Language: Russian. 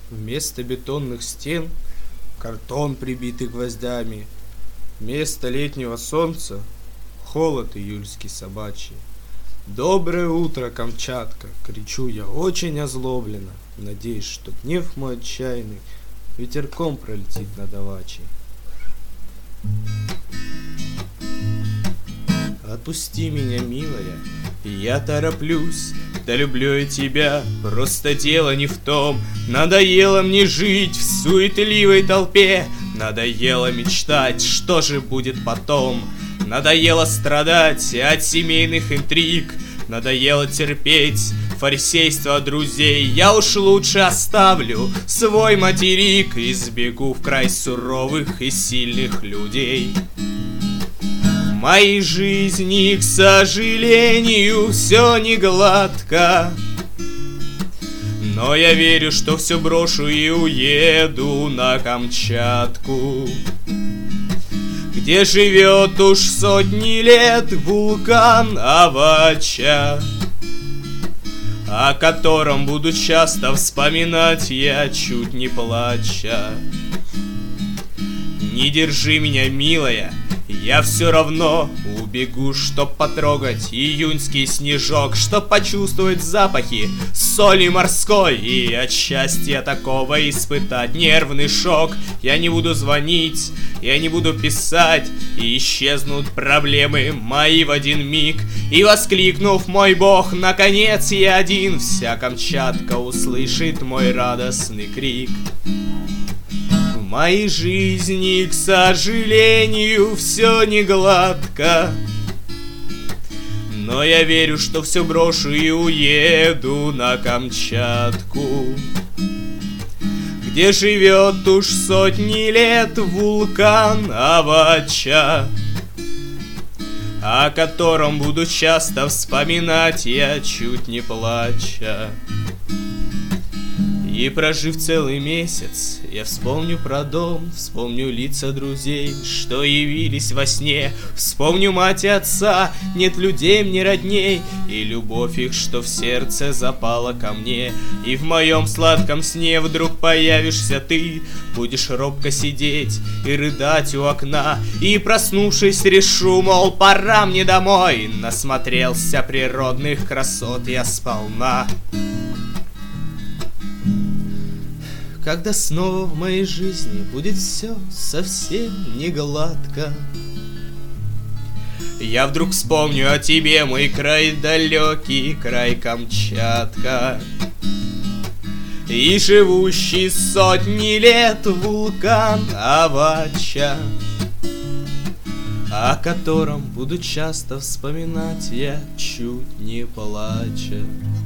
Вместо бетонных стен картон, прибитый гвоздями. Вместо летнего солнца холод июльский собачий. Доброе утро, Камчатка! Кричу я очень озлобленно, надеюсь, что гнев мой отчаянный ветерком пролетит над Авачей. Отпусти меня, милая, я тороплюсь. Да люблю я тебя, просто дело не в том. Надоело мне жить в суетливой толпе. Надоело мечтать, что же будет потом. Надоело страдать от семейных интриг. Надоело терпеть фарисейство друзей. Я уж лучше оставлю свой материк и сбегу в край суровых и сильных людей. В моей жизни, к сожалению, все не гладко, но я верю, что все брошу и уеду на Камчатку, где живет уж сотни лет вулкан Авача, о котором буду часто вспоминать я, чуть не плача. Не держи меня, милая, я все равно убегу, чтоб потрогать июньский снежок, чтоб почувствовать запахи соли морской и от счастья такого испытать нервный шок. Я не буду звонить, я не буду писать, и исчезнут проблемы мои в один миг. И воскликнув: мой бог, наконец я один, вся Камчатка услышит мой радостный крик. В моей жизни, к сожалению, все не гладко, но я верю, что все брошу и уеду на Камчатку, где живет уж сотни лет вулкан Авача, о котором буду часто вспоминать я, чуть не плача. И прожив целый месяц, я вспомню про дом, вспомню лица друзей, что явились во сне, вспомню мать и отца, нет людей мне родней, и любовь их, что в сердце запала ко мне. И в моем сладком сне вдруг появишься ты, будешь робко сидеть и рыдать у окна, и, проснувшись, решу, мол, пора мне домой, насмотрелся природных красот я сполна. Когда снова в моей жизни будет все совсем не гладко, я вдруг вспомню о тебе, мой край далекий, край Камчатка, и живущий сотни лет вулкан Авача, о котором буду часто вспоминать я, чуть не плача.